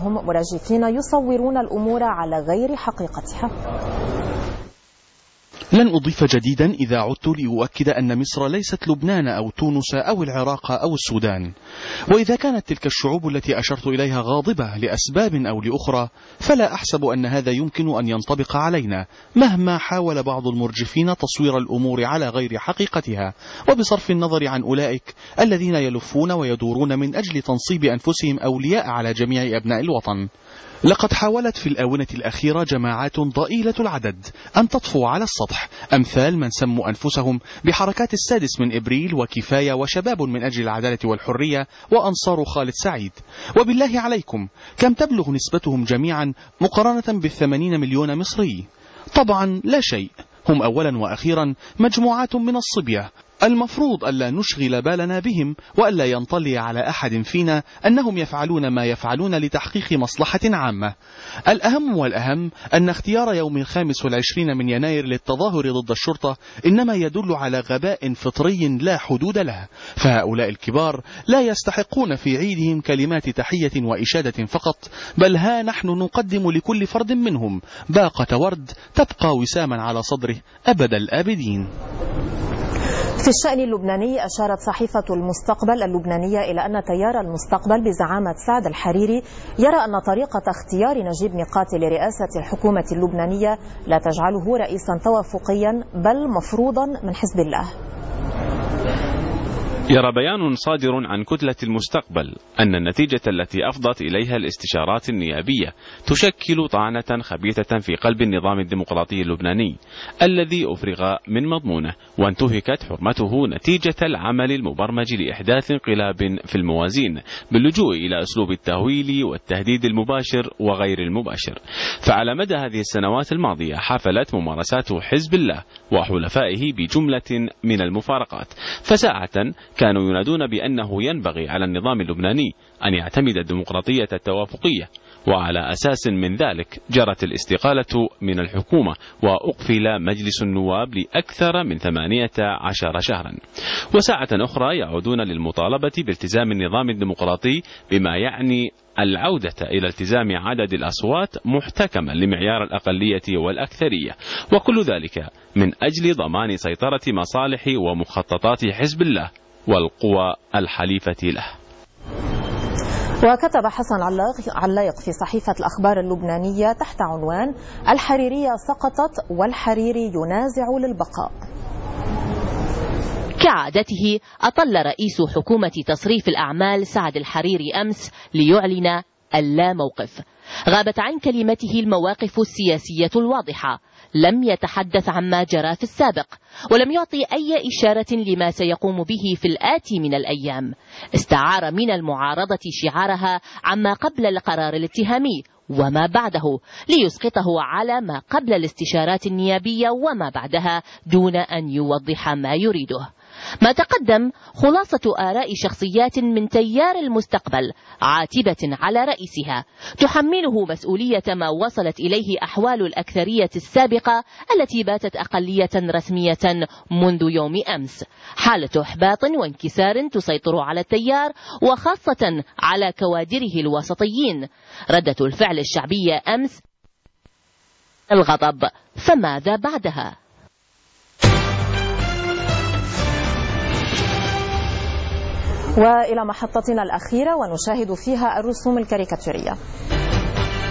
بعضهم مرجفين يصورون الأمور على غير حقيقتها. لن أضيف جديدا إذا عدت لأؤكد أن مصر ليست لبنان أو تونس أو العراق أو السودان، وإذا كانت تلك الشعوب التي أشرت إليها غاضبة لأسباب أو لأخرى فلا أحسب أن هذا يمكن أن ينطبق علينا مهما حاول بعض المرجفين تصوير الأمور على غير حقيقتها، وبصرف النظر عن أولئك الذين يلفون ويدورون من أجل تنصيب أنفسهم أولياء على جميع أبناء الوطن. لقد حاولت في الآونة الأخيرة جماعات ضئيلة العدد أن تطفو على السطح، أمثال من سموا أنفسهم بحركات السادس من إبريل وكفاية وشباب من أجل العدالة والحرية وأنصار خالد سعيد. وبالله عليكم كم تبلغ نسبتهم جميعا مقارنة ب80 مليون مصري؟ طبعا لا شيء. هم أولا وأخيرا مجموعات من الصبية، المفروض ألا نشغل بالنا بهم وألا ينطلي على أحد فينا أنهم يفعلون ما يفعلون لتحقيق مصلحة عامة. الأهم والأهم أن اختيار يوم 25 من يناير للتظاهر ضد الشرطة إنما يدل على غباء فطري لا حدود له، فهؤلاء الكبار لا يستحقون في عيدهم كلمات تحية وإشادة فقط، بل ها نحن نقدم لكل فرد منهم باقة ورد تبقى وساما على صدره أبد الآبدين. في الشأن اللبناني أشارت صحيفة المستقبل اللبنانية إلى أن تيار المستقبل بزعامة سعد الحريري يرى أن طريقة اختيار نجيب ميقاتي لرئاسة الحكومة اللبنانية لا تجعله رئيسا توافقيا بل مفروضا من حزب الله. يرى بيان صادر عن كتلة المستقبل أن النتيجة التي أفضت إليها الاستشارات النيابية تشكل طعنة خبيثة في قلب النظام الديمقراطي اللبناني الذي أفرغ من مضمونه وانتهكت حرمته نتيجة العمل المبرمج لإحداث انقلاب في الموازين باللجوء إلى أسلوب التهويل والتهديد المباشر وغير المباشر. فعلى مدى هذه السنوات الماضية حافلت ممارسات حزب الله وحلفائه بجملة من المفارقات، فساعة كانوا ينادون بأنه ينبغي على النظام اللبناني أن يعتمد الديمقراطية التوافقية، وعلى أساس من ذلك جرت الاستقالة من الحكومة وأقفل مجلس النواب لأكثر من 18 شهرا. وساعة أخرى يعودون للمطالبة بالتزام النظام الديمقراطي بما يعني العودة إلى التزام عدد الأصوات محتكما لمعيار الأقلية والأكثرية، وكل ذلك من أجل ضمان سيطرة مصالح ومخططات حزب الله والقوى الحليفة له. وكتب حسن علايق في صحيفة الأخبار اللبنانية تحت عنوان الحريرية سقطت والحريري ينازع للبقاء. كعادته أطل رئيس حكومة تصريف الأعمال سعد الحريري أمس ليعلن اللا موقف. غابت عن كلمته المواقف السياسية الواضحة، لم يتحدث عما جرى في السابق، ولم يعطي أي إشارة لما سيقوم به في الآتي من الأيام. استعار من المعارضة شعارها عما قبل القرار الاتهامي وما بعده ليسقطه على ما قبل الاستشارات النيابية وما بعدها دون أن يوضح ما يريده. ما تقدم خلاصة آراء شخصيات من تيار المستقبل عاتبة على رئيسها، تحمله مسؤولية ما وصلت إليه أحوال الأكثرية السابقة التي باتت أقلية رسمية منذ يوم أمس. حالة إحباط وانكسار تسيطر على التيار وخاصة على كوادره الوسطيين. ردة الفعل الشعبية أمس الغضب، فماذا بعدها؟ وإلى محطتنا الأخيرة ونشاهد فيها الرسوم الكاريكاتيرية.